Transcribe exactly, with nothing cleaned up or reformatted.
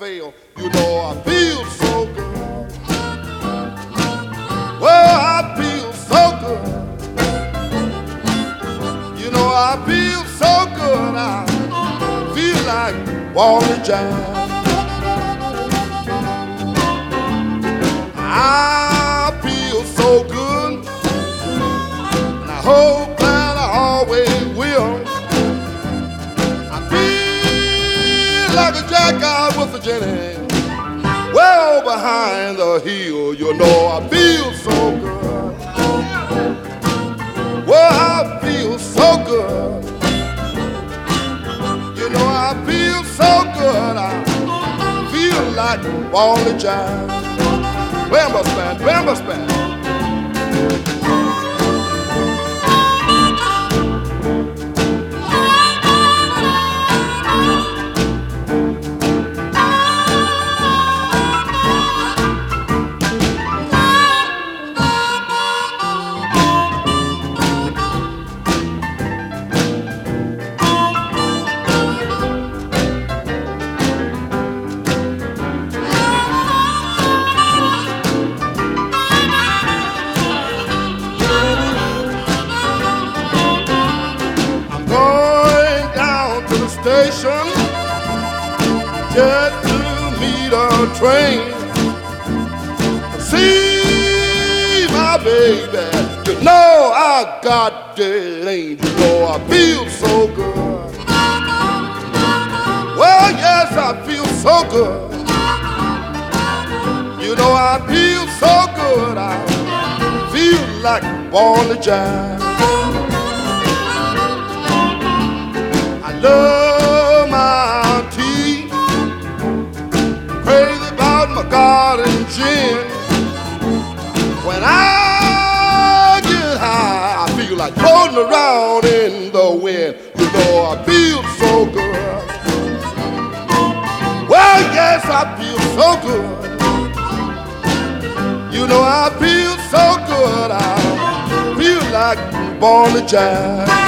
wail. You know I feel so good. Well, I feel so good. You know I feel so good. I feel like Wally Jack. I feel so good, and I hope that I always will. I feel like a jackout with a Jenny, well behind the hill. You know I feel so good. Well, I feel so good. You know I feel so good. I feel like Wally Jack. Bambus band, bambus band. Station just to meet a train. See my baby, you know I got that angel. You know I feel so good. Well, yes, I feel so good. You know I feel so good. I feel like Wally Jack. I love my tea, crazy about my garden gin. When I get high, I feel like floating around in the wind. You know I feel so good. Well, yes, I feel so good. You know I feel so good. I feel like Wally Jack.